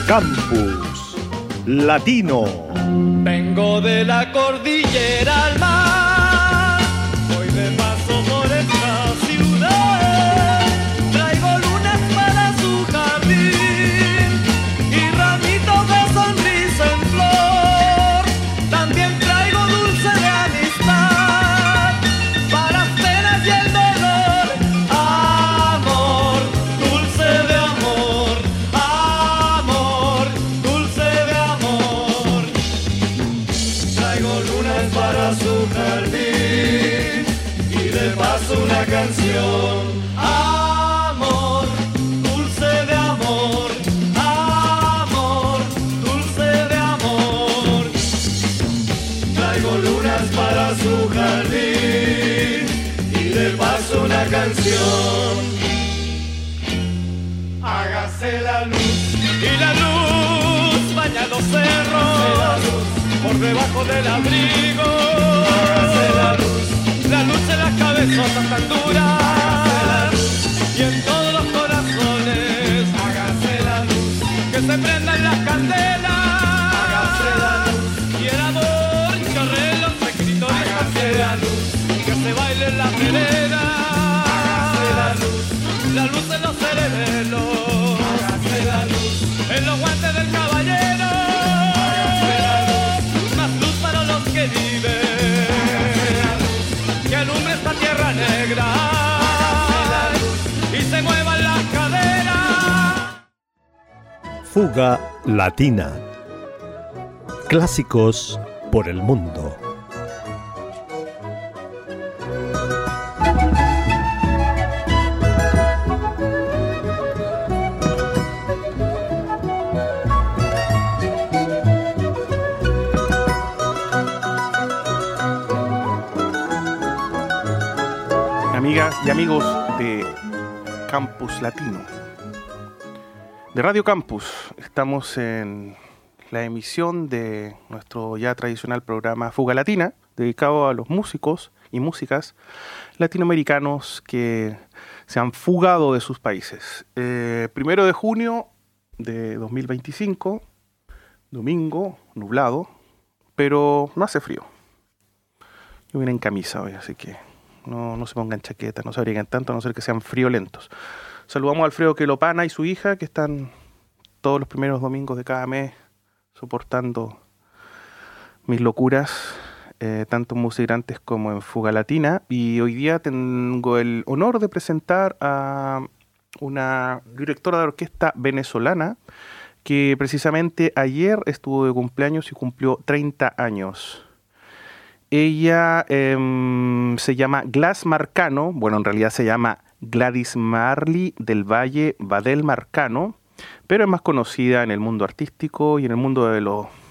Campus Latino. Vengo de la cordillera al mar, voy de paso por esta ciudad. Traigo lunas para su jardín y ramitos de sonrisa en flor. También traigo dulce de amistad para las penas y el dolor. Amor, dulce de amor, amor, dulce de amor. Traigo lunas para su jardín y de paso una canción. Amor, dulce de amor, amor, dulce de amor. Traigo lunas para su jardín y de paso una canción. Hágase la luz y la luz baña los cerros por debajo del abrigo. Hágase la luz en las cabezotas tan duras y en todos los corazones. Hágase la luz, que se prendan las candelas. Hágase la luz y el amor chorre en los escritorios. Hágase la luz, que se baile en las veredas. Hágase la luz en los cerebelos. Hágase la luz en los guantes del caballero. Que vive, que alumbre esta tierra negra y se muevan las caderas. Fuga Latina. Clásicos por el mundo. Amigas y amigos de Campus Latino, de Radio Campus, estamos en la emisión de nuestro ya tradicional programa Fuga Latina, dedicado a los músicos y músicas latinoamericanos que se han fugado de sus países. 1 de junio de 2025, domingo, nublado, pero no hace frío. Yo vine en camisa hoy, así que no se pongan chaquetas, no se abriguen tanto, a no ser que sean friolentos. Saludamos a Alfredo Quelopana y su hija, que están todos los primeros domingos de cada mes soportando mis locuras, tanto en Musicrantes como en Fuga Latina. Y hoy día tengo el honor de presentar a una directora de orquesta venezolana que precisamente ayer estuvo de cumpleaños y cumplió 30 años. Ella se llama Gladys Marcano, bueno, en realidad se llama Gladys Marley del Valle Badel Marcano, pero es más conocida en el mundo artístico y en el mundo de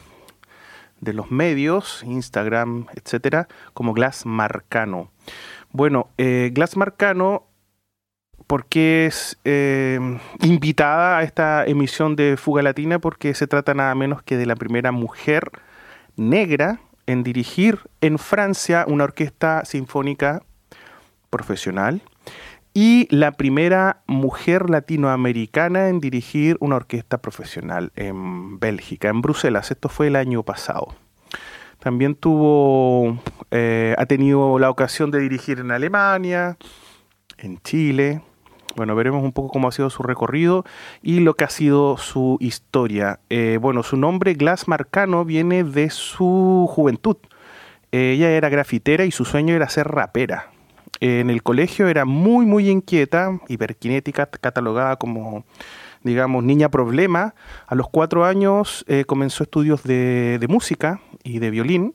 los medios, Instagram, etcétera, como Gladys Marcano. Bueno, Gladys Marcano, ¿por qué es invitada a esta emisión de Fuga Latina? Porque se trata nada menos que de la primera mujer negra en dirigir en Francia una orquesta sinfónica profesional y la primera mujer latinoamericana en dirigir una orquesta profesional en Bélgica, en Bruselas. Esto fue el año pasado. También ha tenido la ocasión de dirigir en Alemania, en Chile. Bueno, veremos un poco cómo ha sido su recorrido y lo que ha sido su historia. Bueno, su nombre, Gladys Marcano, viene de su juventud. Ella era grafitera y su sueño era ser rapera. En el colegio era muy, muy inquieta, hiperkinética, catalogada como, digamos, niña problema. A los 4 años comenzó estudios de música y de violín.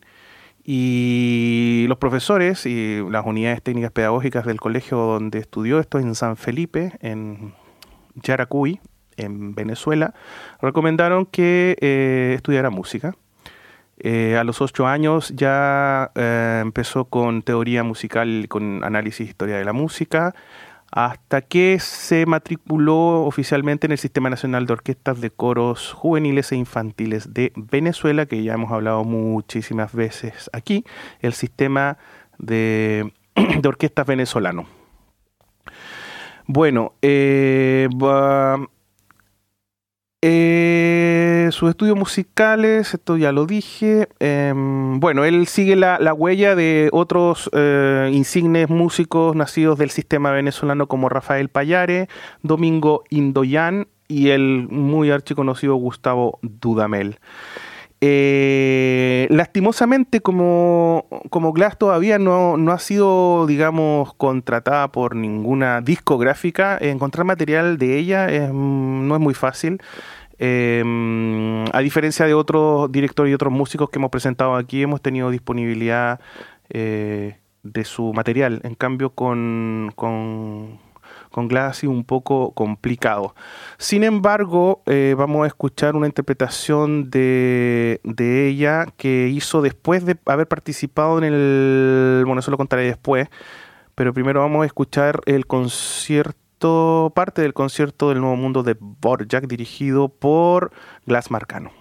Y los profesores y las unidades técnicas pedagógicas del colegio donde estudió, esto en San Felipe, en Yaracuy, en Venezuela, recomendaron que estudiara música. A los 8 años ya empezó con teoría musical, con análisis e historia de la música, hasta que se matriculó oficialmente en el Sistema Nacional de Orquestas de Coros Juveniles e Infantiles de Venezuela, que ya hemos hablado muchísimas veces aquí, el sistema de orquestas venezolano. Bueno, Sus estudios musicales, esto ya lo dije. Bueno, él sigue la huella de otros insignes músicos nacidos del sistema venezolano como Rafael Pallare, Domingo Indoyán y el muy archiconocido Gustavo Dudamel. Lastimosamente, como Glass todavía no ha sido, digamos, contratada por ninguna discográfica, encontrar material de ella no es muy fácil. A diferencia de otros directores y otros músicos que hemos presentado aquí, hemos tenido disponibilidad de su material. En cambio, con Glass ha sido un poco complicado. Sin embargo, vamos a escuchar una interpretación de ella que hizo después de haber participado en el... Bueno, eso lo contaré después, pero primero vamos a escuchar el concierto, parte del concierto del Nuevo Mundo de Dvorak, dirigido por Glass Marcano.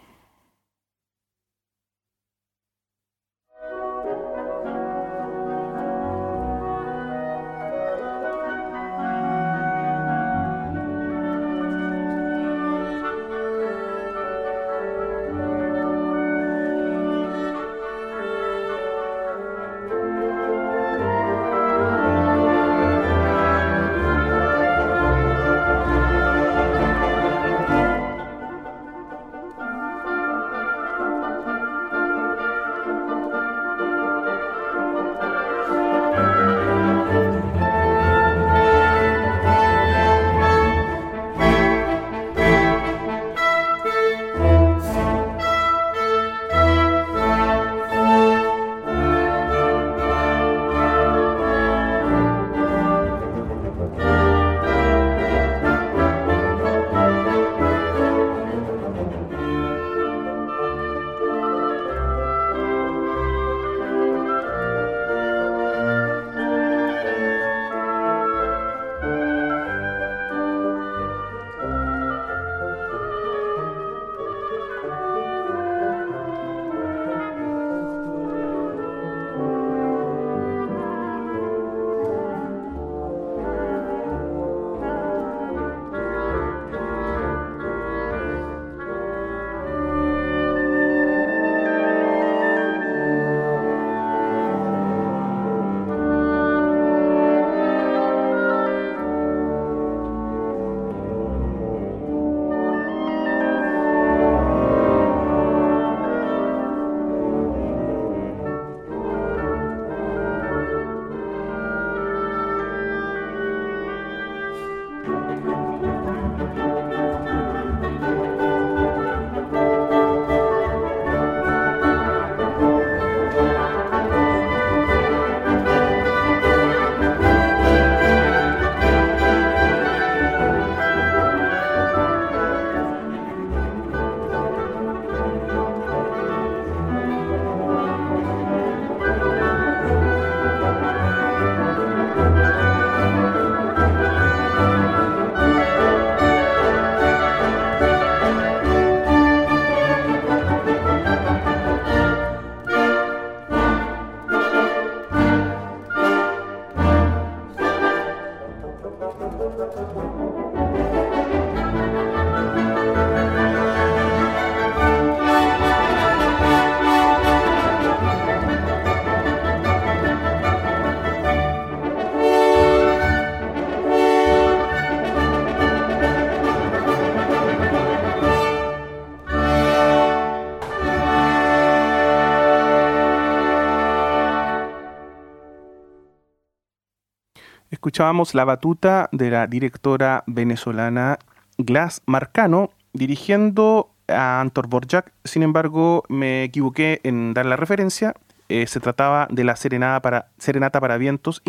Escuchábamos la batuta de la directora venezolana Glass Marcano dirigiendo a Anton Dvorak. Sin embargo, me equivoqué en dar la referencia. Se trataba de la Serenata para vientos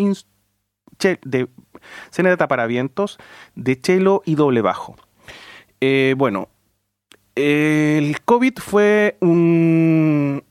de cello y doble bajo. Bueno, el COVID fue un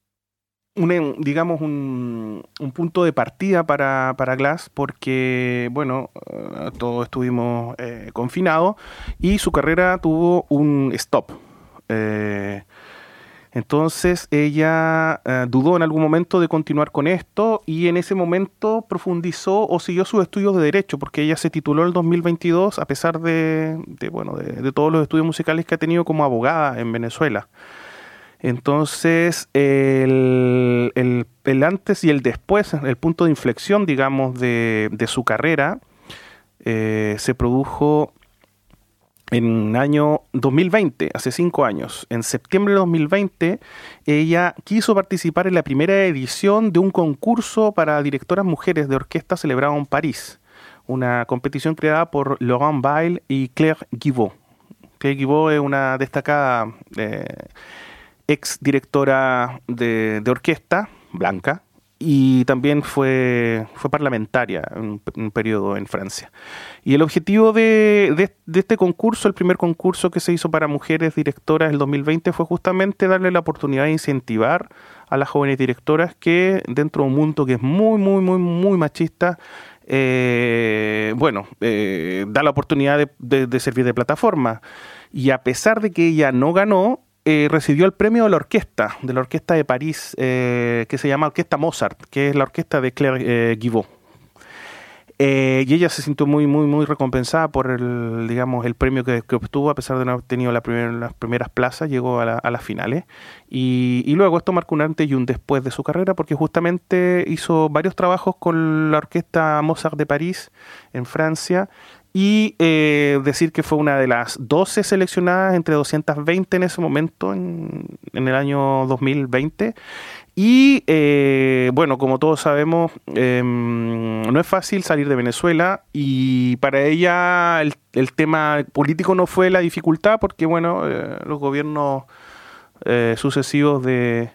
punto de partida para Glass porque, bueno, todos estuvimos confinados y su carrera tuvo un stop. Entonces ella dudó en algún momento de continuar con esto y en ese momento profundizó o siguió sus estudios de Derecho, porque ella se tituló en el 2022 a pesar de todos los estudios musicales que ha tenido como abogada en Venezuela. Entonces, el antes y el después, el punto de inflexión, digamos, de su carrera, se produjo en el año 2020, hace 5 años. En septiembre de 2020, ella quiso participar en la primera edición de un concurso para directoras mujeres de orquesta celebrado en París, una competición creada por Laurent Bail y Claire Guivaud. Claire Guivaud es una destacada ex directora de orquesta, blanca, y también fue parlamentaria en un periodo en Francia. Y el objetivo de este concurso, el primer concurso que se hizo para mujeres directoras en el 2020, fue justamente darle la oportunidad de incentivar a las jóvenes directoras que dentro de un mundo que es muy machista, da la oportunidad de servir de plataforma. Y a pesar de que ella no ganó, recibió el premio de la orquesta de París, que se llama Orquesta Mozart, que es la orquesta de Claire Guivaud. Y ella se sintió muy recompensada por el premio que obtuvo, a pesar de no haber tenido las primeras plazas, llegó a las finales. Y luego esto marcó un antes y un después de su carrera, porque justamente hizo varios trabajos con la Orquesta Mozart de París, en Francia, y decir que fue una de las 12 seleccionadas entre 220 en ese momento, en el año 2020. Y como todos sabemos, no es fácil salir de Venezuela, y para ella el tema político no fue la dificultad, porque los gobiernos sucesivos de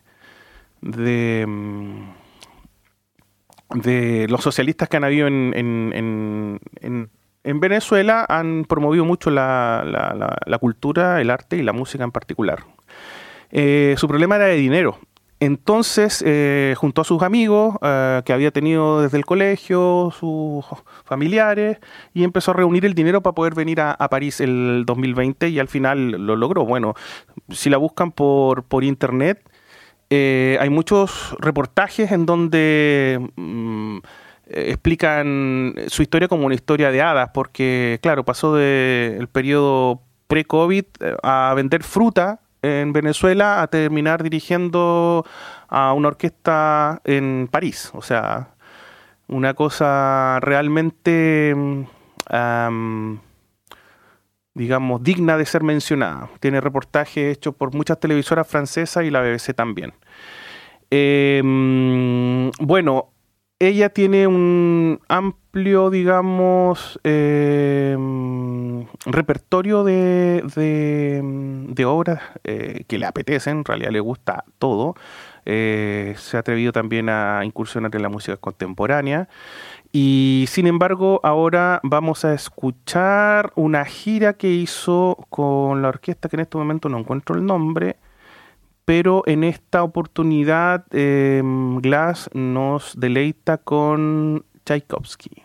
los socialistas que han habido en Venezuela han promovido mucho la cultura, el arte y la música en particular. Su problema era de dinero. Entonces, junto a sus amigos que había tenido desde el colegio, sus familiares, y empezó a reunir el dinero para poder venir a París el 2020, y al final lo logró. Bueno, si la buscan por internet, hay muchos reportajes en donde explican su historia como una historia de hadas, porque, claro, pasó del periodo pre-COVID a vender fruta en Venezuela a terminar dirigiendo a una orquesta en París. O sea, una cosa realmente, digamos, digna de ser mencionada. Tiene reportajes hechos por muchas televisoras francesas y la BBC también. Ella tiene un amplio, digamos, repertorio de obras que le apetecen, en realidad le gusta todo. Se ha atrevido también a incursionar en la música contemporánea. Y sin embargo, ahora vamos a escuchar una gira que hizo con la orquesta, que en este momento no encuentro el nombre, pero en esta oportunidad Glass nos deleita con Tchaikovsky.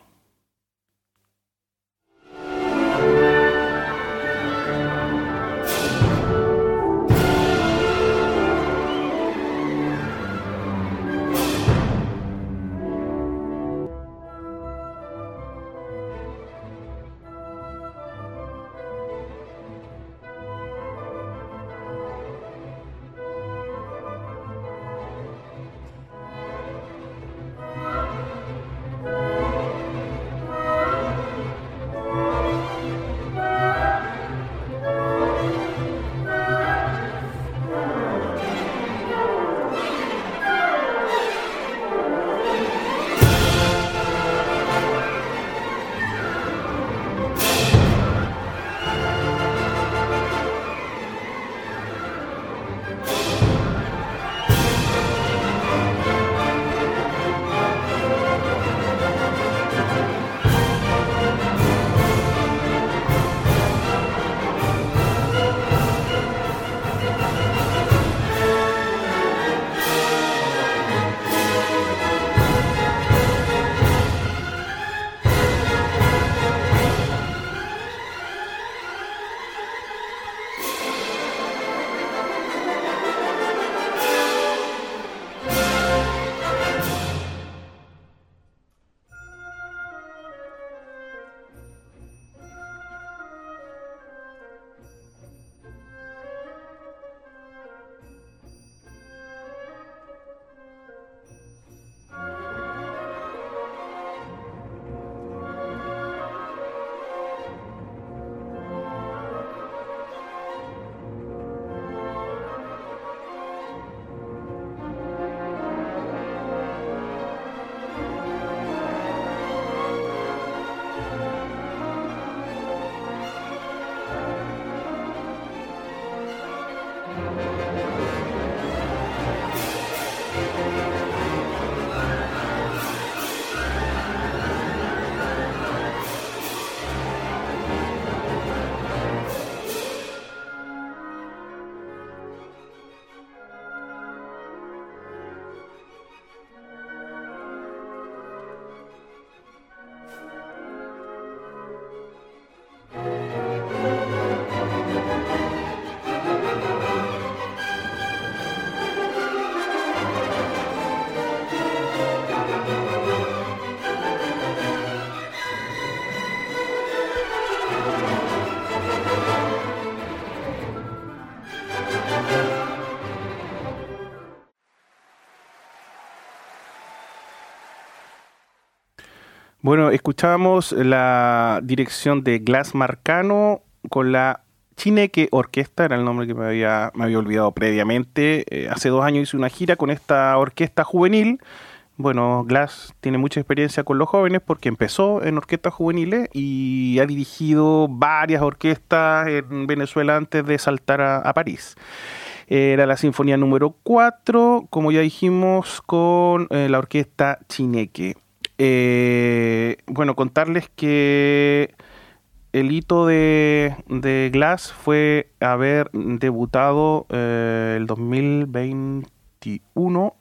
Bueno, escuchábamos la dirección de Glass Marcano con la Chineque Orquesta, era el nombre que me había olvidado previamente. Hace 2 años hice una gira con esta orquesta juvenil. Bueno, Glass tiene mucha experiencia con los jóvenes porque empezó en orquestas juveniles y ha dirigido varias orquestas en Venezuela antes de saltar a París. Era la Sinfonía número 4, como ya dijimos, con la orquesta Chineque. Bueno, contarles que el hito de Glass fue haber debutado el 2021.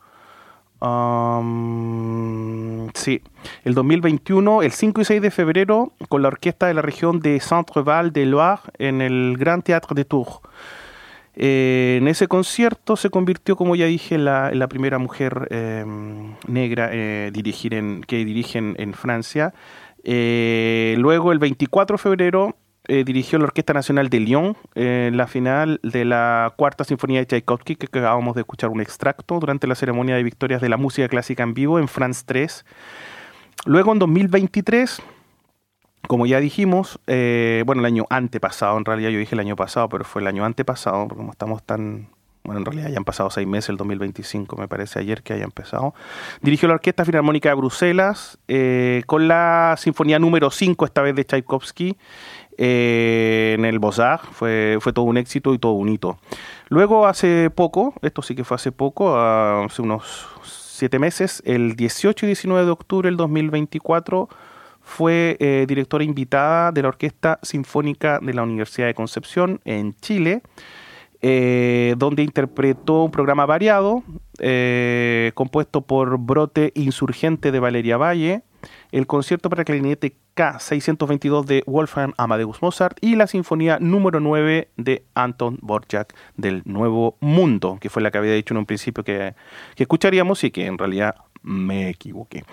Sí, el 2021, el 5 y 6 de febrero, con la orquesta de la región de Centre-Val de Loire en el Grand Théâtre de Tours. En ese concierto se convirtió, como ya dije, en la primera mujer negra que dirige en Francia. Luego, el 24 de febrero, dirigió la Orquesta Nacional de Lyon en la final de la Cuarta Sinfonía de Tchaikovsky, que acabamos de escuchar un extracto durante la ceremonia de victorias de la música clásica en vivo en France 3. Luego, en 2023, como ya dijimos, bueno, el año antepasado, en realidad yo dije el año pasado, pero fue el año antepasado, porque como estamos tan... Bueno, en realidad ya han pasado 6 meses, el 2025, me parece ayer que haya empezado. Dirigió la Orquesta Filarmónica de Bruselas con la Sinfonía número 5, esta vez de Tchaikovsky, en el Beaux-Arts. Fue todo un éxito y todo un hito. Luego, hace poco, esto sí que fue hace poco, hace unos 7 meses, el 18 y 19 de octubre del 2024, fue directora invitada de la Orquesta Sinfónica de la Universidad de Concepción en Chile, donde interpretó un programa variado compuesto por Brote Insurgente de Valeria Valle, el concierto para clarinete K622 de Wolfgang Amadeus Mozart y la Sinfonía número 9 de Anton Dvorak del Nuevo Mundo, que fue la que había dicho en un principio que escucharíamos y que en realidad me equivoqué.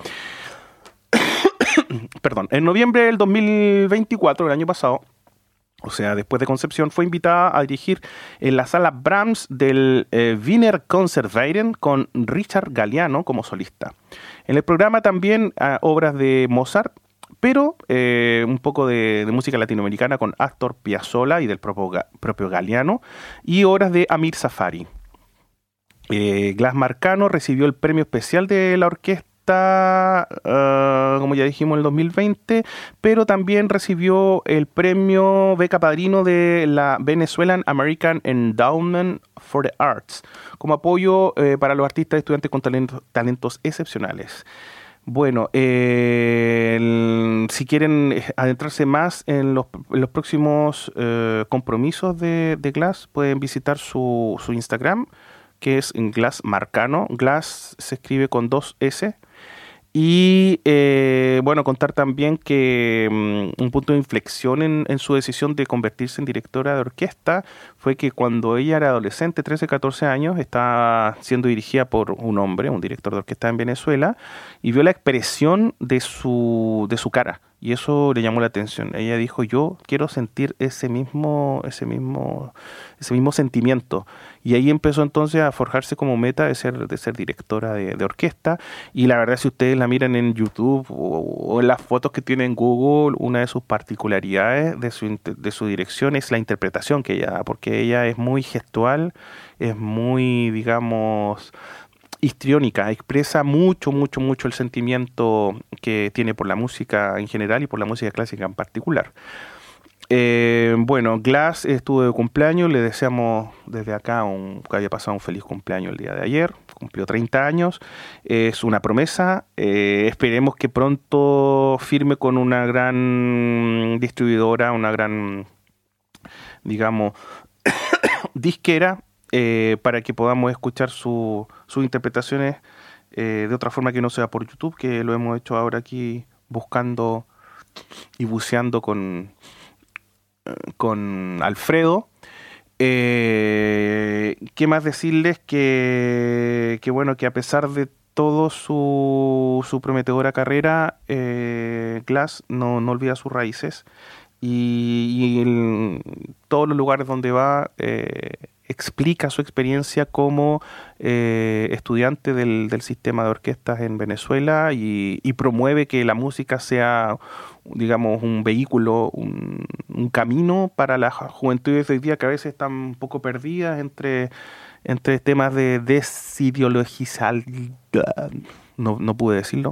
Perdón, en noviembre del 2024, el año pasado, o sea, después de Concepción, fue invitada a dirigir en la sala Brahms del Wiener Conservatorium con Richard Galliano como solista. En el programa también obras de Mozart, pero un poco de música latinoamericana con Astor Piazzolla y del propio Galliano, y obras de Amir Safari. Glass Marcano recibió el premio especial de la orquesta, como ya dijimos, en el 2020, pero también recibió el premio Beca Padrino de la Venezuelan American Endowment for the Arts, como apoyo para los artistas y estudiantes con talentos excepcionales. Bueno, si quieren adentrarse más en los próximos compromisos de Glass, pueden visitar su Instagram, que es Glass Marcano. Glass se escribe con 2 S. Y bueno, contar también que un punto de inflexión en su decisión de convertirse en directora de orquesta fue que cuando ella era adolescente, 13, 14 años, estaba siendo dirigida por un hombre, un director de orquesta en Venezuela, y vio la expresión de su cara. Y eso le llamó la atención. Ella dijo, yo quiero sentir ese mismo sentimiento. Y ahí empezó entonces a forjarse como meta de ser directora de orquesta. Y la verdad, si ustedes la miran en YouTube o en las fotos que tiene en Google, una de sus particularidades de su dirección es la interpretación que ella da, porque ella es muy gestual, es muy, digamos, histriónica, expresa mucho el sentimiento que tiene por la música en general y por la música clásica en particular. Bueno, Glass estuvo de cumpleaños, le deseamos desde acá que haya pasado un feliz cumpleaños el día de ayer, cumplió 30 años, es una promesa, esperemos que pronto firme con una gran distribuidora, una gran, digamos, disquera, para que podamos escuchar sus interpretaciones de otra forma que no sea por YouTube, que lo hemos hecho ahora aquí buscando y buceando con Alfredo. ¿Qué más decirles? Que bueno, que a pesar de todo su prometedora carrera, Glass no olvida sus raíces y en todos los lugares donde va explica su experiencia como estudiante del sistema de orquestas en Venezuela y promueve que la música sea, digamos, un vehículo, un camino para las juventudes de hoy día que a veces están un poco perdidas entre temas de desideologizar. No pude decirlo.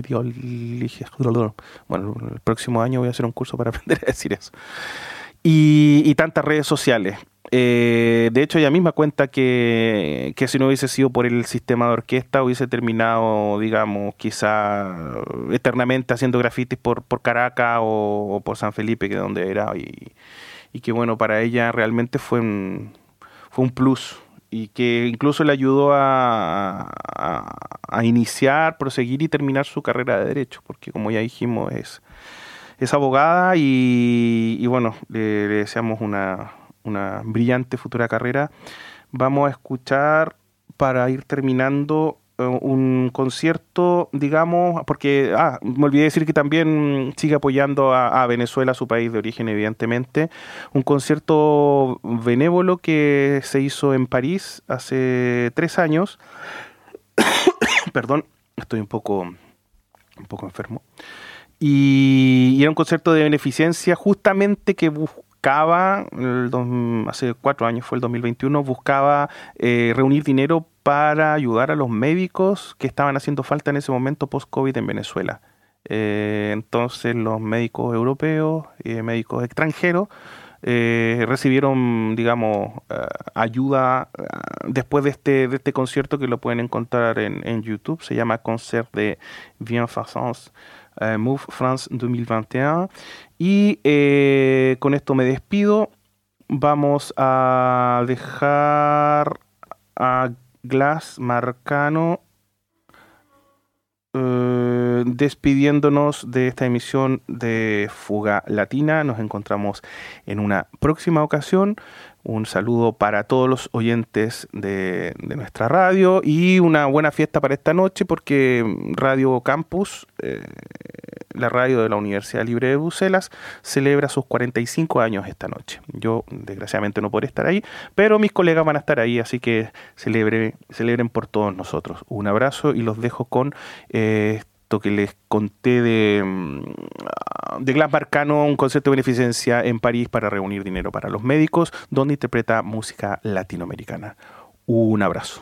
Bueno, el próximo año voy a hacer un curso para aprender a decir eso. Y tantas redes sociales. De hecho, ella misma cuenta que si no hubiese sido por el sistema de orquesta, hubiese terminado, digamos, quizá eternamente haciendo grafitis por Caracas o por San Felipe, que es donde era. Y que, bueno, para ella realmente fue un plus. Y que incluso le ayudó a iniciar, proseguir y terminar su carrera de Derecho, porque como ya dijimos, es abogada y bueno, le deseamos una brillante futura carrera. Vamos a escuchar, para ir terminando, un concierto, digamos, porque me olvidé decir que también sigue apoyando a Venezuela, su país de origen, evidentemente. Un concierto benévolo que se hizo en París hace 3 años. Perdón, estoy un poco enfermo. Y era un concierto de beneficencia justamente que buscaba, hace 4 años, fue el 2021, buscaba reunir dinero para ayudar a los médicos que estaban haciendo falta en ese momento post-COVID en Venezuela. Entonces los médicos europeos y médicos extranjeros recibieron, digamos, ayuda después de este concierto, que lo pueden encontrar en YouTube. Se llama Concert de Bienfaisance Move France 2021. Y con esto me despido. Vamos a dejar a Glass Marcano despidiéndonos de esta emisión de Fuga Latina. Nos encontramos en una próxima ocasión. Un saludo para todos los oyentes de nuestra radio y una buena fiesta para esta noche, porque Radio Campus, la radio de la Universidad Libre de Bruselas, celebra sus 45 años esta noche. Yo desgraciadamente no podré estar ahí, pero mis colegas van a estar ahí, así que celebren por todos nosotros. Un abrazo y los dejo con esto que les conté de Glass Marcano, un concierto de beneficencia en París para reunir dinero para los médicos, donde interpreta música latinoamericana. Un abrazo.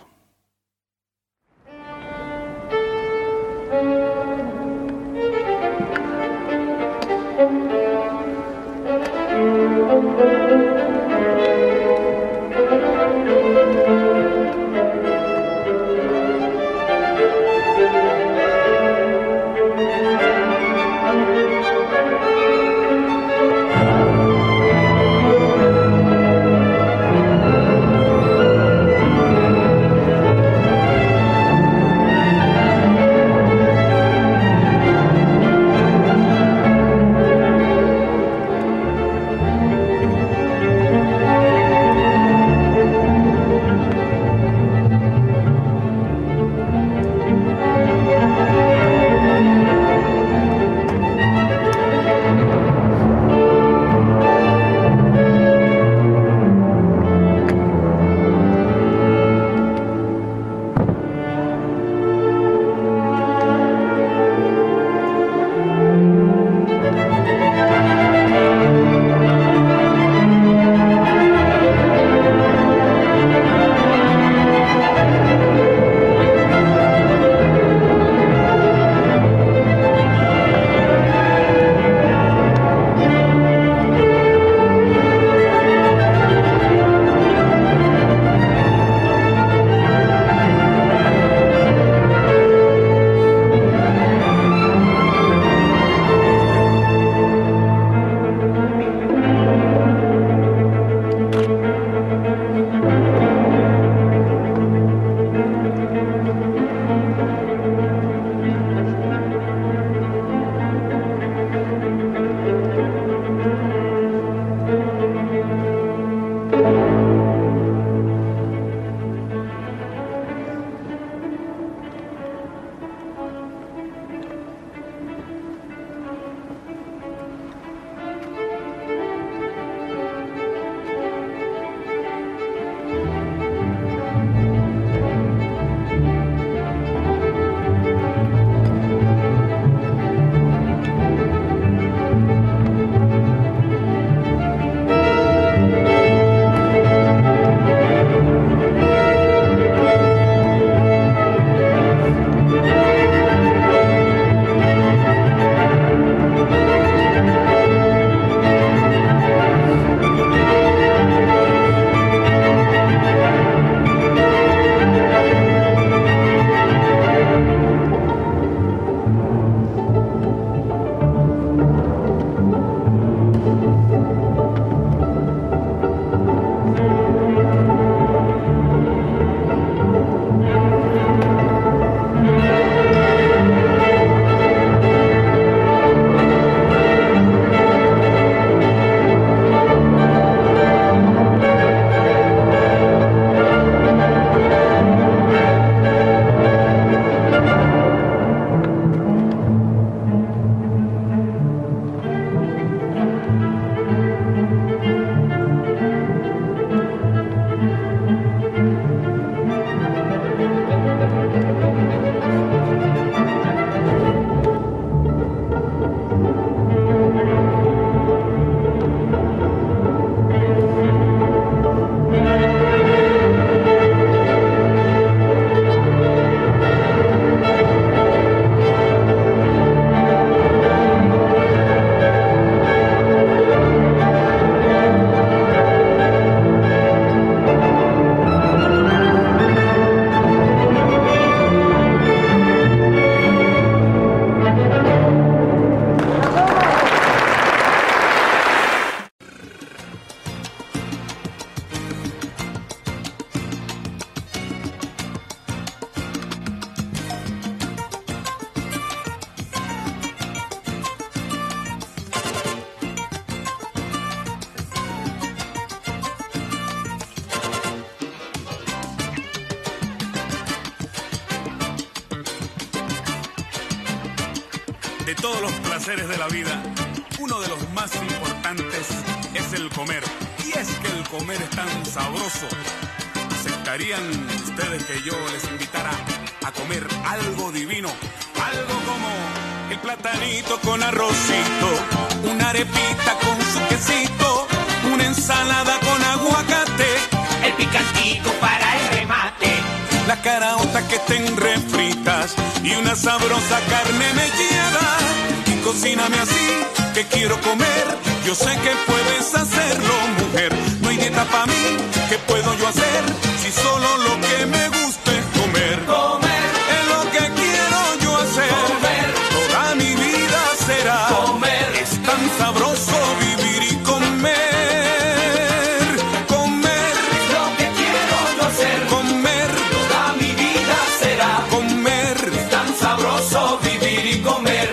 De todos los placeres de la vida, uno de los más importantes es el comer. Y es que el comer es tan sabroso. ¿Aceptarían ustedes que yo les invitara a comer algo divino? Algo como el platanito con arrocito, una arepita con su quesito, una ensalada con aguacate, el picantito para el remate, las caraotas que estén refritas y una sabrosa carne mechada. Y cocíname así, que quiero comer. Yo sé que puedes hacerlo, mujer. No hay dieta para mí, ¿qué puedo yo hacer? Si solo lo que me gusta es comer. comer, Es lo que quiero yo hacer. comer, Toda mi vida será comer. Es tan sabroso vivir y comer. Comer, Es lo que quiero yo hacer. comer, Toda mi vida será comer. tan sabroso vivir y comer.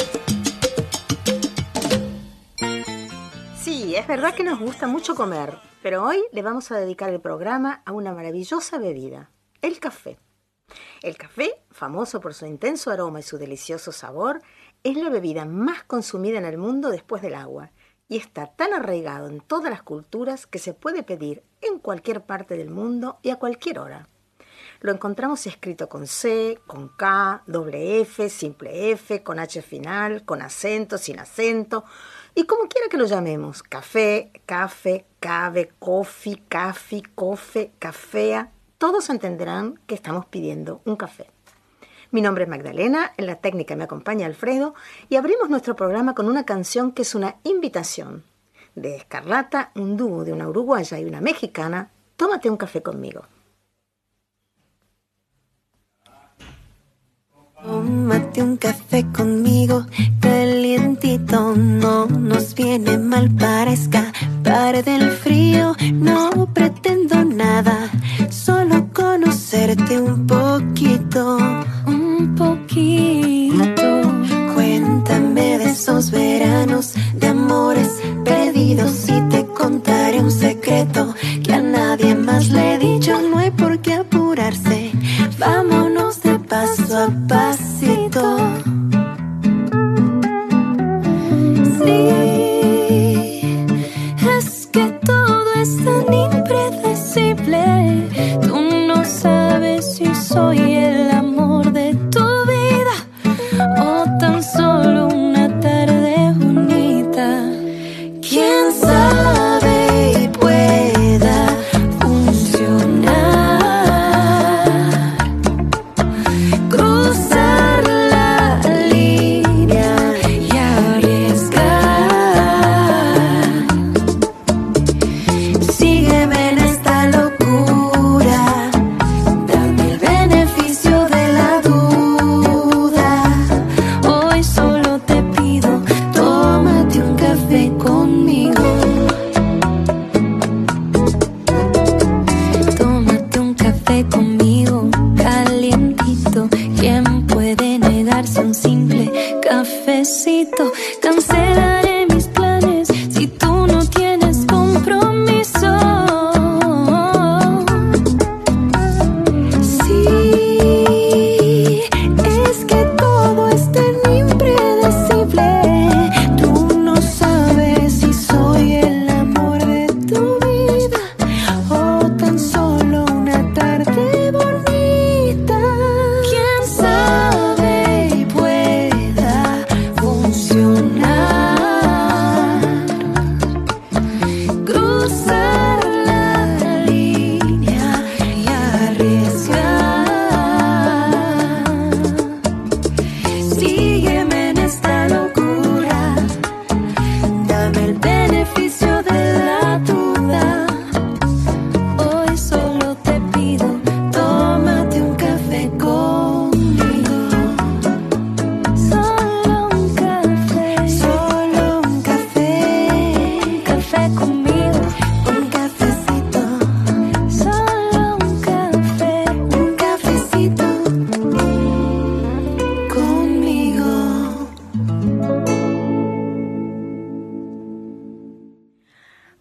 Sí, es verdad que nos gusta mucho comer, pero hoy le vamos a dedicar el programa a una maravillosa bebida, el café. El café, famoso por su intenso aroma y su delicioso sabor, es la bebida más consumida en el mundo después del agua y está tan arraigado en todas las culturas que se puede pedir en cualquier parte del mundo y a cualquier hora. Lo encontramos escrito con C, con K, doble F, simple F, con H final, con acento, sin acento, y como quiera que lo llamemos, café, cafe, cave, coffee, café, cofe, cafea, todos entenderán que estamos pidiendo un café. Mi nombre es Magdalena, en la técnica me acompaña Alfredo, y abrimos nuestro programa con una canción que es una invitación. De Escarlata, un dúo de una uruguaya y una mexicana, Tómate un café conmigo. Tómate un café conmigo, calientito, no nos viene mal para escapar del frío. No pretendo nada, solo conocerte un poquito. Un poquito. Cuéntame de esos veranos, de amores perdidos, y te contaré un secreto que a nadie más le he dicho. No hay por qué apurarse, vámonos de paso a pasito. Sí, es que todo es tan impredecible. Tú no sabes si soy el amor de tu vida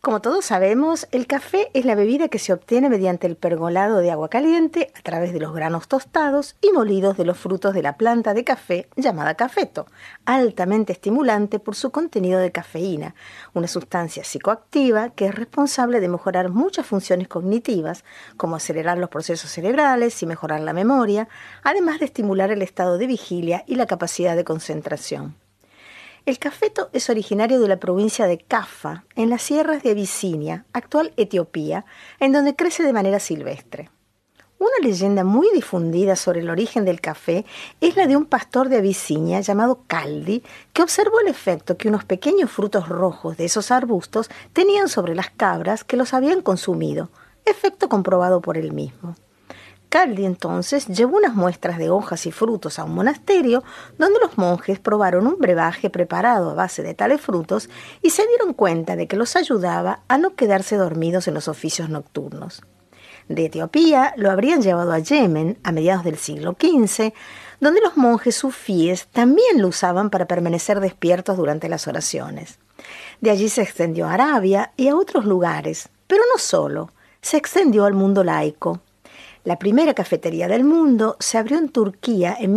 Como todos sabemos, el café es la bebida que se obtiene mediante el pergolado de agua caliente a través de los granos tostados y molidos de los frutos de la planta de café llamada cafeto, altamente estimulante por su contenido de cafeína, una sustancia psicoactiva que es responsable de mejorar muchas funciones cognitivas, como acelerar los procesos cerebrales y mejorar la memoria, además de estimular el estado de vigilia y la capacidad de concentración. El cafeto es originario de la provincia de Kaffa, en las sierras de Abisinia, actual Etiopía, en donde crece de manera silvestre. Una leyenda muy difundida sobre el origen del café es la de un pastor de Abisinia llamado Caldi, que observó el efecto que unos pequeños frutos rojos de esos arbustos tenían sobre las cabras que los habían consumido, efecto comprobado por él mismo. Caldi entonces llevó unas muestras de hojas y frutos a un monasterio donde los monjes probaron un brebaje preparado a base de tales frutos y se dieron cuenta de que los ayudaba a no quedarse dormidos en los oficios nocturnos. De Etiopía lo habrían llevado a Yemen a mediados del siglo XV, donde los monjes sufíes también lo usaban para permanecer despiertos durante las oraciones. De allí se extendió a Arabia y a otros lugares, pero no solo, se extendió al mundo laico. La primera cafetería del mundo se abrió en Turquía en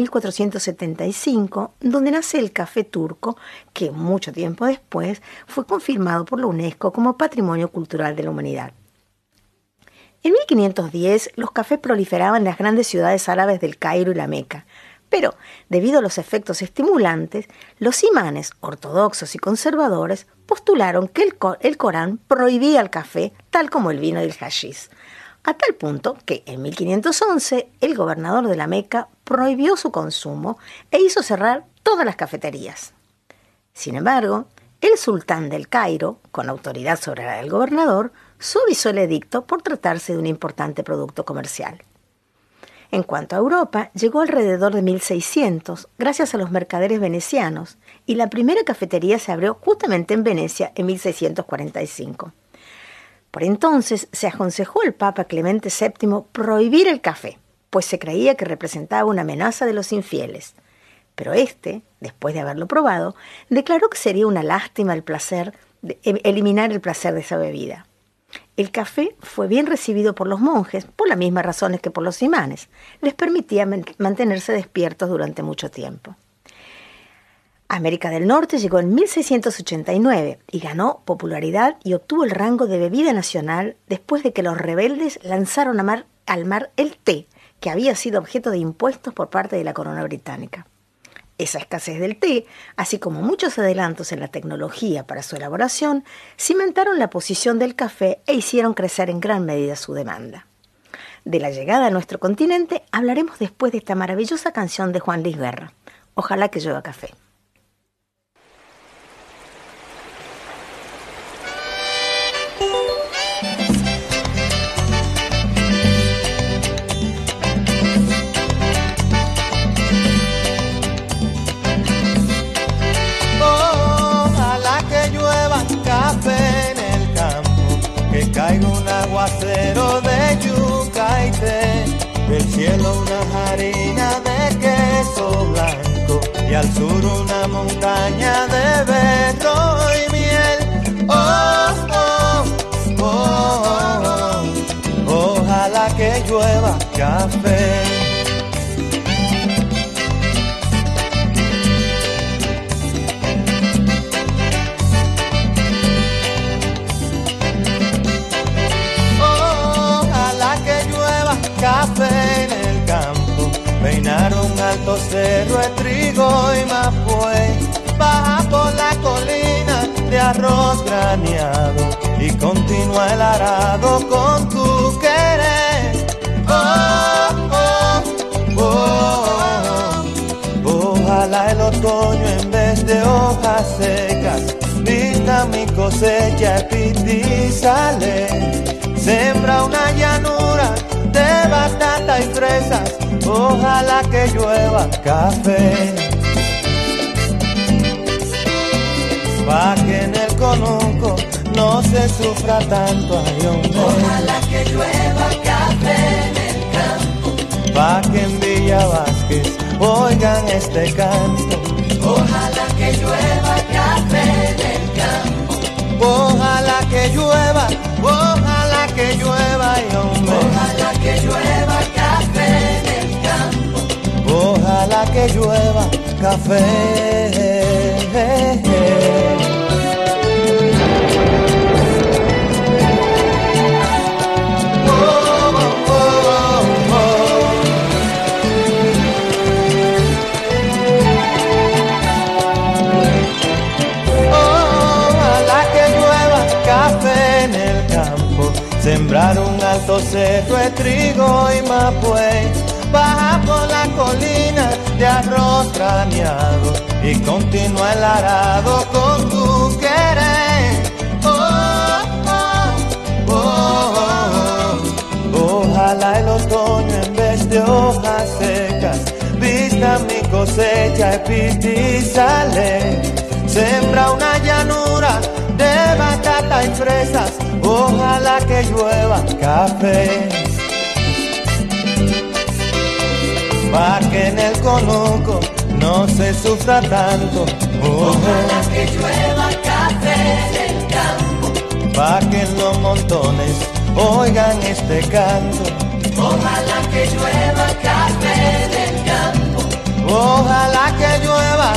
1475, donde nace el café turco, que mucho tiempo después fue confirmado por la UNESCO como Patrimonio Cultural de la Humanidad. En 1510 los cafés proliferaban en las grandes ciudades árabes del Cairo y la Meca, pero debido a los efectos estimulantes, los imanes ortodoxos y conservadores postularon que el Corán prohibía el café tal como el vino y el hashish, a tal punto que en 1511 el gobernador de la Meca prohibió su consumo e hizo cerrar todas las cafeterías. Sin embargo, el sultán del Cairo, con autoridad sobre la del gobernador, suavizó el edicto por tratarse de un importante producto comercial. En cuanto a Europa, llegó alrededor de 1600 gracias a los mercaderes venecianos y la primera cafetería se abrió justamente en Venecia en 1645. Por entonces se aconsejó al Papa Clemente VII prohibir el café, pues se creía que representaba una amenaza de los infieles. Pero después de haberlo probado, declaró que sería una lástima eliminar el placer de esa bebida. El café fue bien recibido por los monjes, por las mismas razones que por los imanes. Les permitía mantenerse despiertos durante mucho tiempo. América del Norte llegó en 1689 y ganó popularidad y obtuvo el rango de bebida nacional después de que los rebeldes lanzaron al mar el té, que había sido objeto de impuestos por parte de la corona británica. Esa escasez del té, así como muchos adelantos en la tecnología para su elaboración, cimentaron la posición del café e hicieron crecer en gran medida su demanda. De la llegada a nuestro continente hablaremos después de esta maravillosa canción de Juan Luis Guerra, Ojalá que llueva café. Caiga un aguacero de yuca y té, del cielo una harina de queso blanco y al sur una montaña de berro y miel. Oh, oh, oh, oh, oh, ojalá que llueva café. Café en el campo, peinar un alto cerro de trigo y mapuey, baja por la colina de arroz graneado y continúa el arado con tu querer. Oh, oh, oh, oh, ojalá el otoño en vez de hojas secas pinta mi cosecha y sale, sembra una llanura de batata y fresas, ojalá que llueva café. Pa' que en el conuco no se sufra tanto, ay, hombre. Ojalá que llueva café en el campo. Pa' que en Villa Vázquez oigan este canto. Ojalá que llueva café en el campo. Ojalá que llueva que llueva café. Sembrar un alto cerro de trigo y mapuey, baja por la colina de arroz craneado y continúa el arado con tu querer. Oh, oh, oh, oh. Ojalá el otoño en vez de hojas secas vista mi cosecha y pistizale. Sembra una llanura de batata y fresas, ojalá que llueva café. Pa' que en el conuco no se sufra tanto. Ojalá que llueva café en el campo. Pa' que en los montones oigan este canto. Ojalá que llueva café en el campo. Ojalá que llueva,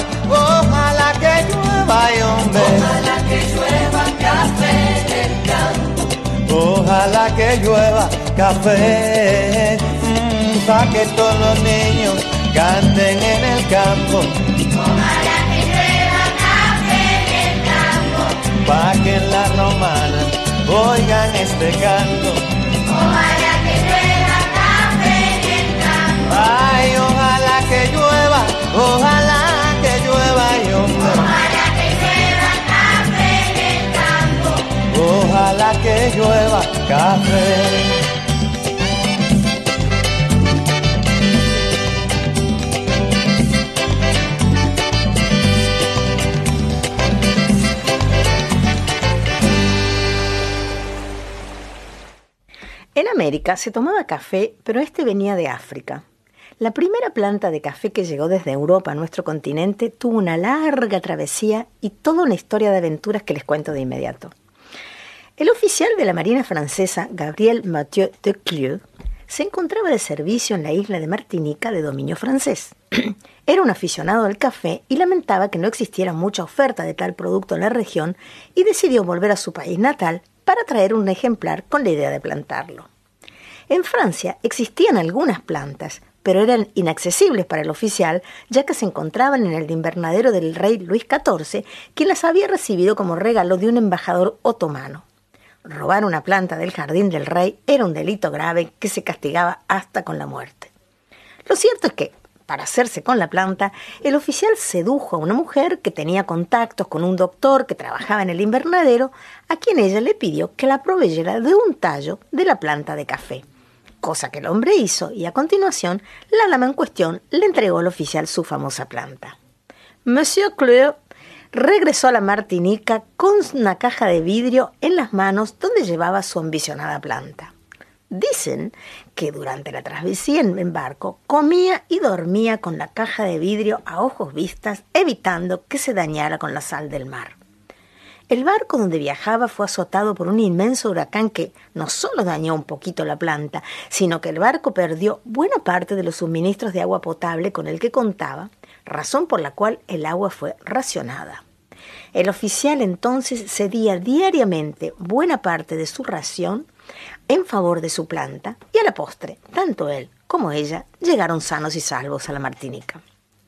ay hombre. Ojalá que llueva café en el campo. Ojalá que llueva café, pa' que todos los niños canten en el campo. Ojalá que llueva café en el campo. Pa' que en la romana oigan este canto. Ojalá que llueva café en el campo. Ay, ojalá que llueva, ay hombre. Ojalá que llueva café en el campo. Ojalá que llueva café. En América se tomaba café, pero este venía de África. La primera planta de café que llegó desde Europa a nuestro continente tuvo una larga travesía y toda una historia de aventuras que les cuento de inmediato. El oficial de la Marina francesa, Gabriel Mathieu de Clieu, se encontraba de servicio en la isla de Martinica de dominio francés. Era un aficionado al café y lamentaba que no existiera mucha oferta de tal producto en la región y decidió volver a su país natal para traer un ejemplar con la idea de plantarlo. En Francia existían algunas plantas, pero eran inaccesibles para el oficial, ya que se encontraban en el invernadero del rey Luis XIV, quien las había recibido como regalo de un embajador otomano. Robar una planta del jardín del rey era un delito grave que se castigaba hasta con la muerte. Lo cierto es que, para hacerse con la planta, el oficial sedujo a una mujer que tenía contactos con un doctor que trabajaba en el invernadero, a quien ella le pidió que la proveyera de un tallo de la planta de café. Cosa que el hombre hizo y a continuación la dama en cuestión le entregó al oficial su famosa planta. Monsieur Clieu regresó a la Martinica con una caja de vidrio en las manos donde llevaba su ambicionada planta. Dicen que durante la travesía en barco comía y dormía con la caja de vidrio a ojos vistas, evitando que se dañara con la sal del mar. El barco donde viajaba fue azotado por un inmenso huracán que no solo dañó un poquito la planta, sino que el barco perdió buena parte de los suministros de agua potable con el que contaba, razón por la cual el agua fue racionada. El oficial entonces cedía diariamente buena parte de su ración en favor de su planta y a la postre, tanto él como ella llegaron sanos y salvos a la Martinica.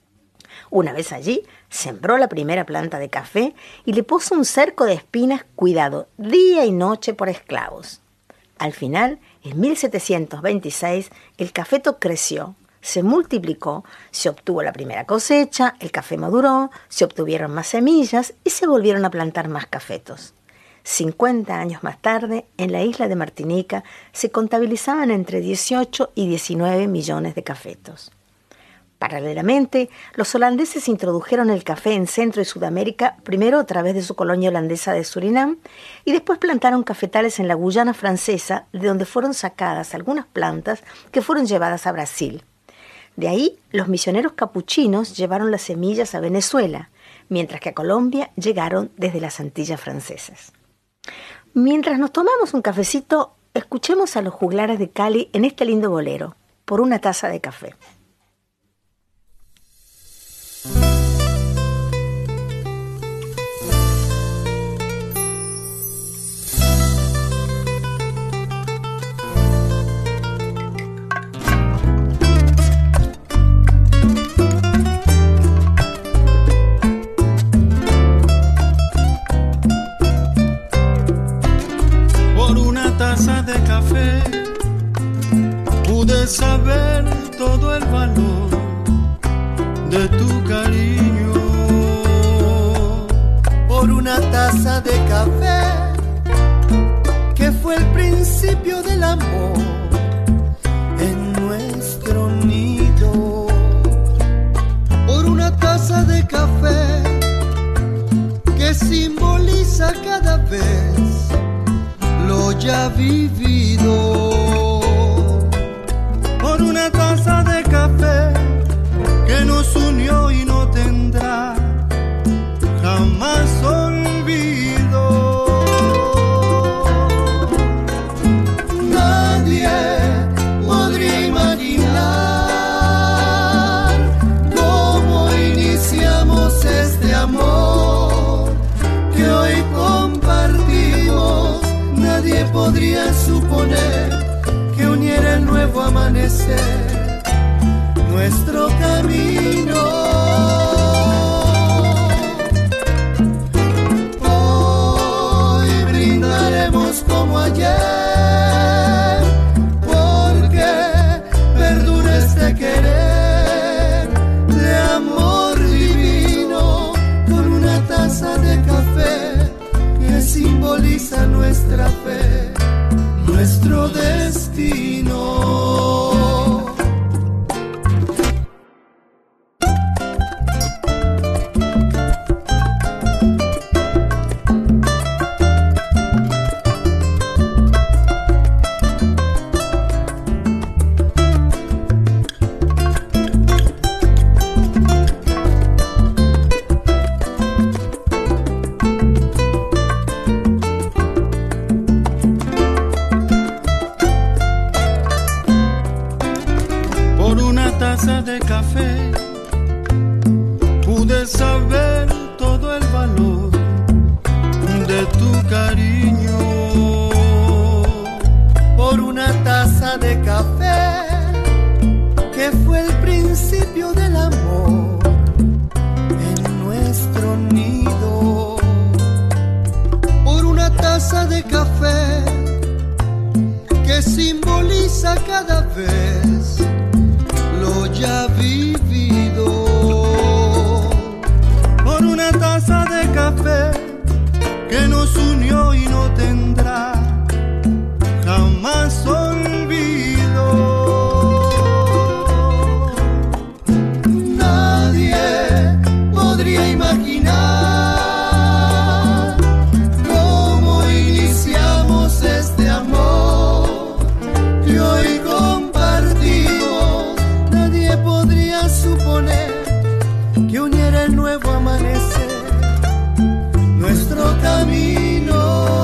Una vez allí, sembró la primera planta de café y le puso un cerco de espinas cuidado día y noche por esclavos. Al final, en 1726, el cafeto creció, se multiplicó, se obtuvo la primera cosecha, el café maduró, se obtuvieron más semillas y se volvieron a plantar más cafetos. 50 años más tarde, en la isla de Martinica, se contabilizaban entre 18 y 19 millones de cafetos. Paralelamente, los holandeses introdujeron el café en Centro y Sudamérica, primero a través de su colonia holandesa de Surinam, y después plantaron cafetales en la Guyana francesa, de donde fueron sacadas algunas plantas que fueron llevadas a Brasil. De ahí, los misioneros capuchinos llevaron las semillas a Venezuela, mientras que a Colombia llegaron desde las Antillas francesas. Mientras nos tomamos un cafecito, escuchemos a los juglares de Cali en este lindo bolero, Por una taza de café. pude saber todo el valor de tu cariño. Por una taza de café que fue el principio del amor en nuestro nido. Por una taza de café que simboliza cada vez lo ya vivido. Por una taza de café que nos unió y no tendrá jamás olvido. Nadie podría imaginar cómo iniciamos este amor que hoy compartimos. Nadie podría suponer que uniera el nuevo amanecer nuestro camino. Como ayer, porque perdura este querer de amor divino, con una taza de café que simboliza nuestra fe, nuestro destino. De café pude saber todo el valor de tu cariño. Por una taza de café que fue el principio del amor en nuestro nido. Por una taza de café que simboliza cada vez lo ya vivido. Por una taza de café que nos unió y no tendrá jamás olvido. Nadie podría imaginar cómo iniciamos este amor que hoy compartimos. Nadie podría suponer que uniera el nuevo amanecer nuestro camino.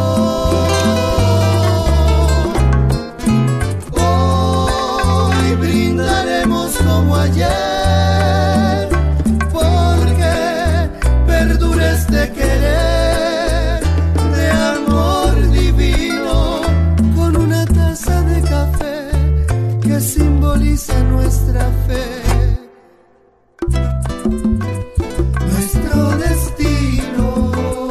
Hoy brindaremos como ayer, porque perdura este querer de amor divino, con una taza de café que simboliza nuestra fe, nuestro destino,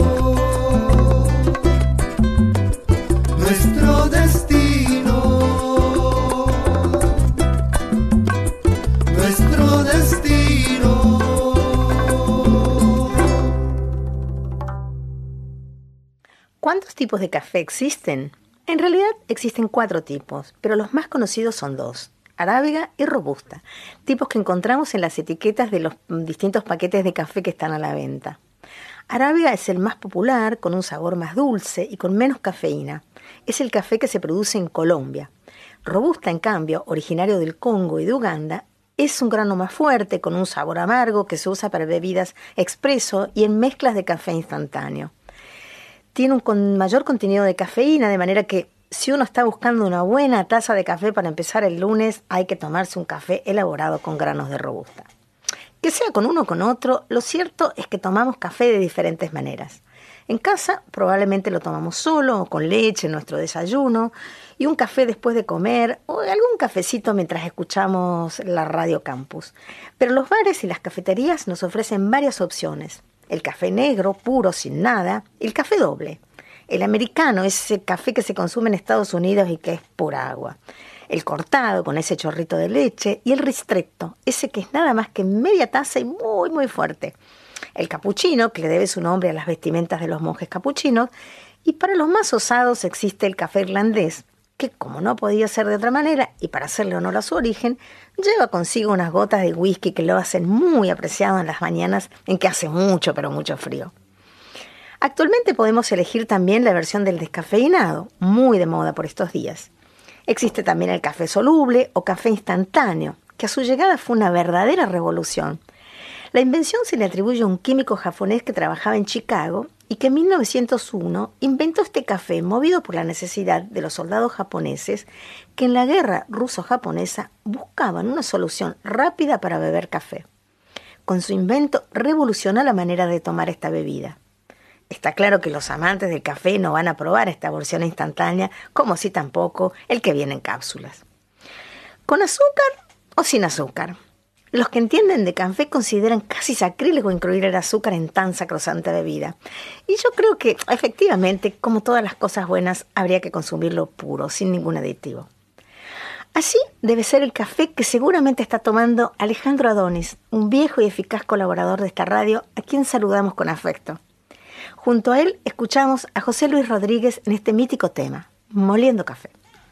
nuestro destino, nuestro destino. ¿Cuántos tipos de café existen? En realidad existen 4 tipos, pero los más conocidos son 2. Arábiga y robusta, tipos que encontramos en las etiquetas de los distintos paquetes de café que están a la venta. Arábiga es el más popular, con un sabor más dulce y con menos cafeína. Es el café que se produce en Colombia. Robusta, en cambio, originario del Congo y de Uganda, es un grano más fuerte, con un sabor amargo que se usa para bebidas expreso y en mezclas de café instantáneo. Tiene un mayor contenido de cafeína, de manera que si uno está buscando una buena taza de café para empezar el lunes, hay que tomarse un café elaborado con granos de robusta. Que sea con uno o con otro, lo cierto es que tomamos café de diferentes maneras. En casa probablemente lo tomamos solo o con leche en nuestro desayuno, y un café después de comer o algún cafecito mientras escuchamos la Radio Campus. Pero los bares y las cafeterías nos ofrecen varias opciones. El café negro, puro, sin nada, y el café doble. El americano, ese café que se consume en Estados Unidos y que es pura agua. el cortado con ese chorrito de leche y el ristretto, ese que es nada más que media taza y muy muy fuerte. El capuchino, que le debe su nombre a las vestimentas de los monjes capuchinos, y para los más osados existe el café irlandés, que como no podía ser de otra manera, y para hacerle honor a su origen, lleva consigo unas gotas de whisky que lo hacen muy apreciado en las mañanas en que hace mucho, pero mucho frío. Actualmente podemos elegir también la versión del descafeinado, muy de moda por estos días. Existe también el café soluble o café instantáneo, que a su llegada fue una verdadera revolución. La invención se le atribuye a un químico japonés que trabajaba en Chicago y que en 1901 inventó este café movido por la necesidad de los soldados japoneses que en la guerra ruso-japonesa buscaban una solución rápida para beber café. Con su invento revolucionó la manera de tomar esta bebida. Está claro que los amantes del café no van a probar esta versión instantánea, como si tampoco el que viene en cápsulas. ¿Con azúcar o sin azúcar? Los que entienden de café consideran casi sacrílego incluir el azúcar en tan sacrosanta bebida. Y yo creo que, efectivamente, como todas las cosas buenas, habría que consumirlo puro, sin ningún aditivo. Así debe ser el café que seguramente está tomando Alejandro Adonis, un viejo y eficaz colaborador de esta radio, a quien saludamos con afecto. Junto a él escuchamos a José Luis Rodríguez en este mítico tema, Moliendo Café.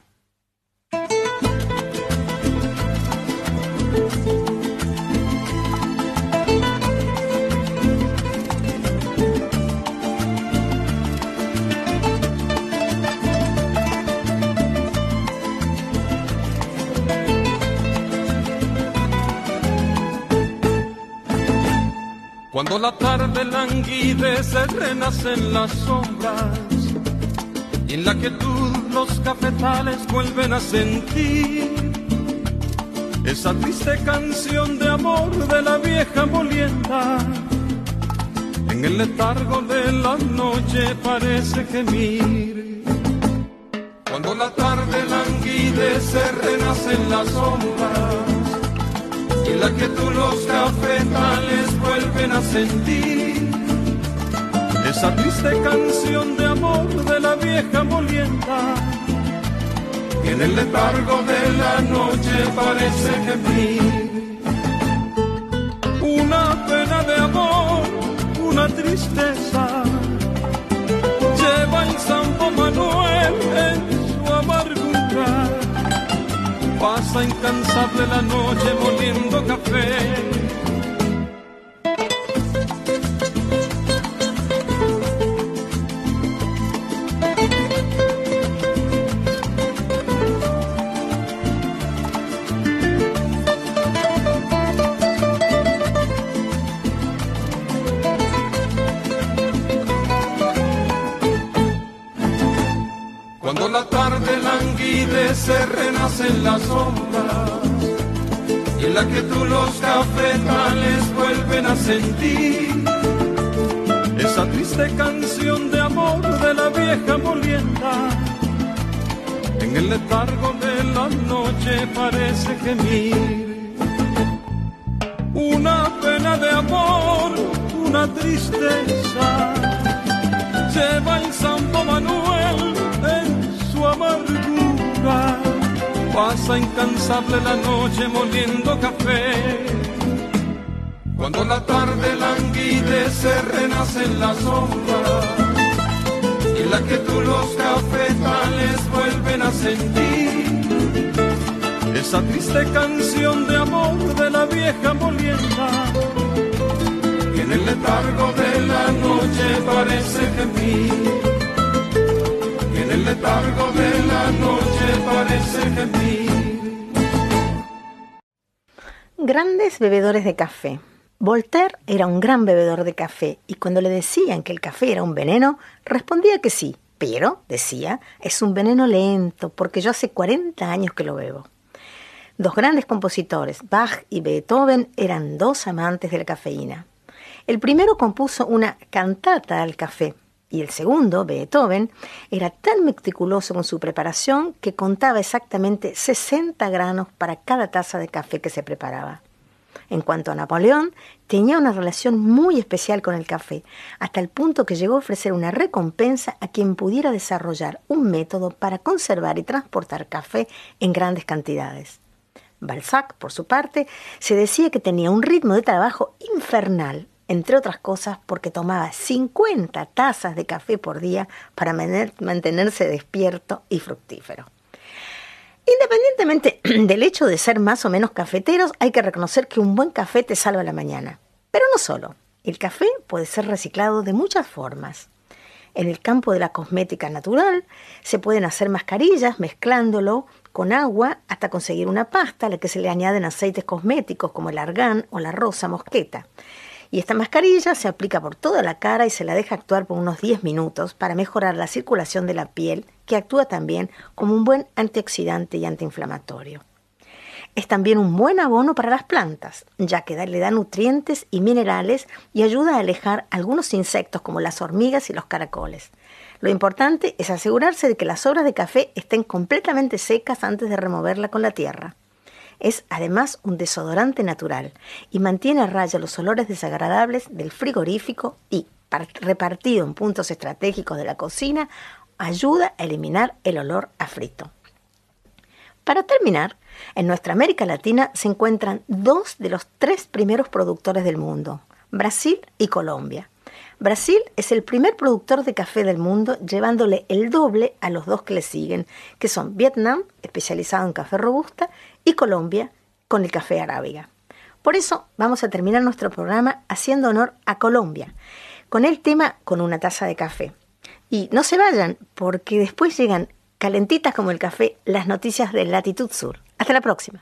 Cuando la tarde languidece, renacen las sombras y en la quietud los cafetales vuelven a sentir esa triste canción de amor de la vieja molienda. En el letargo de la noche parece gemir. Cuando la tarde languidece, renacen las sombras y en la que tú los cafetales vuelven a sentir esa triste canción de amor de la vieja molienda, que en el letargo de la noche parece gemir. Una pena de amor, una tristeza, lleva el Santo Manuel en su amargura. Pasa incansable la noche moliendo café. Cuando la tarde languidece, renacen las sombras y en la que tú los cafetales vuelven a sentir esa triste canción de amor de la vieja molienda. En el letargo de la noche parece gemir. Una pena de amor, una tristeza, lleva el Santo Manuel en su amargura. Pasa incansable la noche moliendo café. Cuando la tarde languidece, renacen las sombras y en la que tú los cafetales vuelven a sentir esa triste canción de amor de la vieja molienda, que en el letargo de la noche parece gemir. En el letargo de la noche parece gemir. Grandes bebedores de café. Voltaire era un gran bebedor de café y cuando le decían que el café era un veneno, respondía que sí, pero, decía, es un veneno lento porque yo hace 40 años que lo bebo. Dos grandes compositores, Bach y Beethoven, eran dos amantes de la cafeína. El primero compuso una cantata al café, y el segundo, Beethoven, era tan meticuloso con su preparación que contaba exactamente 60 granos para cada taza de café que se preparaba. En cuanto a Napoleón, tenía una relación muy especial con el café, hasta el punto que llegó a ofrecer una recompensa a quien pudiera desarrollar un método para conservar y transportar café en grandes cantidades. Balzac, por su parte, se decía que tenía un ritmo de trabajo infernal, entre otras cosas porque tomaba 50 tazas de café por día para mantenerse despierto y fructífero. Independientemente del hecho de ser más o menos cafeteros, hay que reconocer que un buen café te salva la mañana. Pero no solo. El café puede ser reciclado de muchas formas. En el campo de la cosmética natural se pueden hacer mascarillas mezclándolo con agua hasta conseguir una pasta a la que se le añaden aceites cosméticos como el argán o la rosa mosqueta. Y esta mascarilla se aplica por toda la cara y se la deja actuar por unos 10 minutos para mejorar la circulación de la piel, que actúa también como un buen antioxidante y antiinflamatorio. Es también un buen abono para las plantas, ya que le da nutrientes y minerales y ayuda a alejar algunos insectos como las hormigas y los caracoles. Lo importante es asegurarse de que las sobras de café estén completamente secas antes de removerla con la tierra. Es además un desodorante natural y mantiene a raya los olores desagradables del frigorífico y, repartido en puntos estratégicos de la cocina, ayuda a eliminar el olor a frito. Para terminar, en nuestra América Latina se encuentran 2 de los 3 primeros productores del mundo, Brasil y Colombia. Brasil es el primer productor de café del mundo, llevándole el doble a los 2 que le siguen, que son Vietnam, especializado en café robusta, y Colombia, con el café arábiga. Por eso vamos a terminar nuestro programa haciendo honor a Colombia, con el tema Con una taza de café. Y no se vayan, porque después llegan calentitas como el café las noticias de Latitud Sur. Hasta la próxima.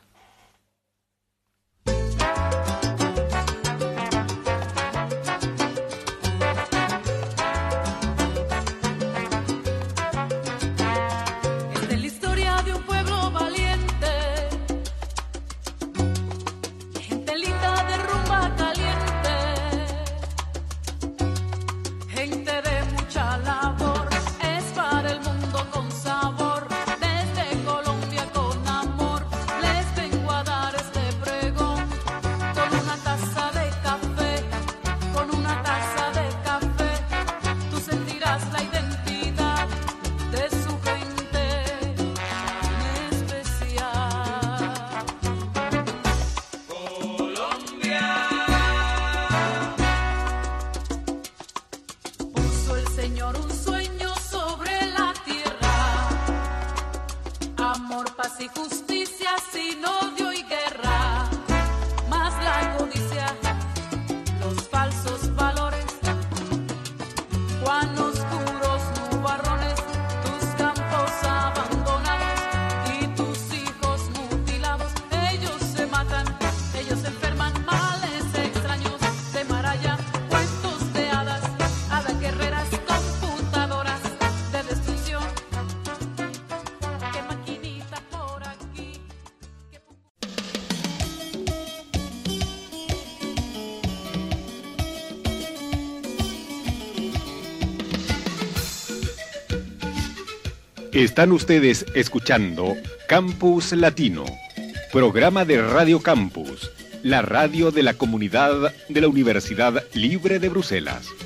Están ustedes escuchando Campus Latino, programa de Radio Campus, la radio de la comunidad de la Universidad Libre de Bruselas.